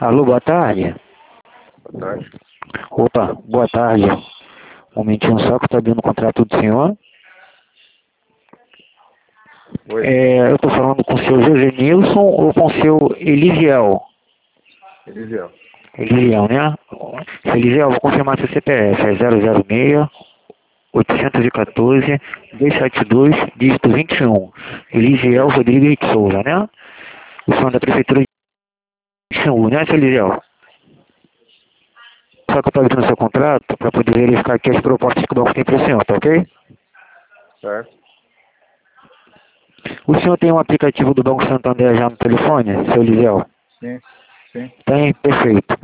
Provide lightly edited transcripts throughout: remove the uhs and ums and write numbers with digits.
Alô, boa tarde. Boa tarde. Opa, boa tarde. Um momentinho só que eu estou abrindo o contrato do senhor. Oi. Eu estou falando com o seu José Nilson ou com o seu Elisiel? Elisiel. Elisiel, né? Seu Elisiel, vou confirmar seu CPF. É 006 814 272 dígito 21. Elisiel Rodrigues de Souza, né? O senhor da prefeitura de Xingu, né, seu Elisiel? Só que eu estou abrindo seu contrato para poder verificar aqui as propostas que o banco tem para o senhor, tá ok? Certo? O senhor tem um aplicativo do Banco Santander já no telefone, seu Elisiel? Sim. Sim. Tem? Perfeito.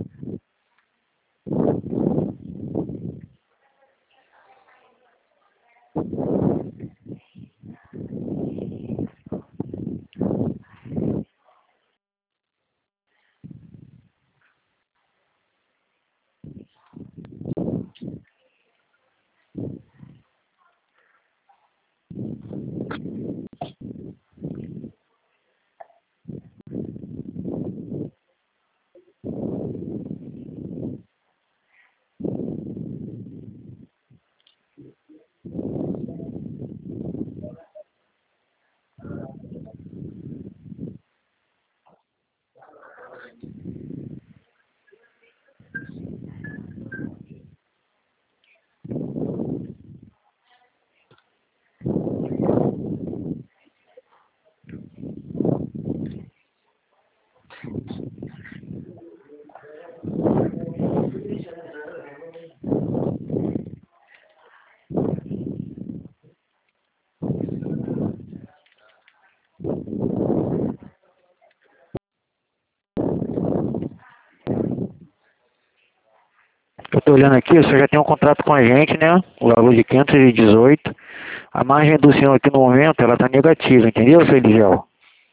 Eu estou olhando aqui, o senhor já tem um contrato com a gente, né? O valor de 518. A margem do senhor aqui no momento, ela está negativa, entendeu, seu Elisiel?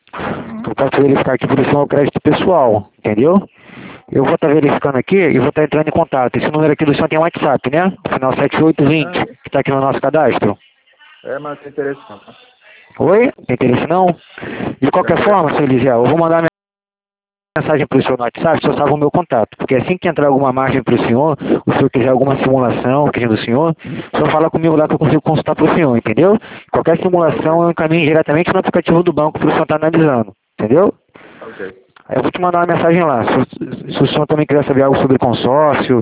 Eu posso verificar aqui para o senhor o crédito pessoal, entendeu? Eu vou estar verificando aqui e vou estar entrando em contato. Esse número aqui do senhor tem um WhatsApp, né? Final 7820, que está aqui no nosso cadastro. Mas tem interesse não, tá? Oi? Tem interesse não? De qualquer forma, seu Elisiel, eu vou mandar mensagem para o senhor no WhatsApp, o senhor salva o meu contato. Porque assim que entrar alguma margem para o senhor quiser alguma simulação, questão do senhor, o senhor fala comigo lá que eu consigo consultar para o senhor, entendeu? Qualquer simulação eu encaminho diretamente no aplicativo do banco para o senhor estar analisando, entendeu? Ok. Aí eu vou te mandar uma mensagem lá. Se o senhor também quiser saber algo sobre consórcio,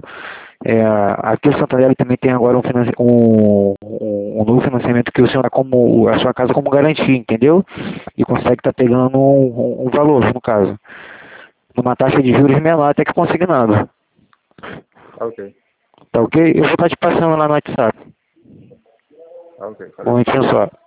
aqui o Santander também tem agora um novo financiamento que o senhor dá como a sua casa como garantia, entendeu? E consegue estar pegando um valor, no caso. Numa taxa de juros menor até que consignado. Ok. Tá ok? Eu vou estar te passando lá no WhatsApp. Ok. Um momentinho só.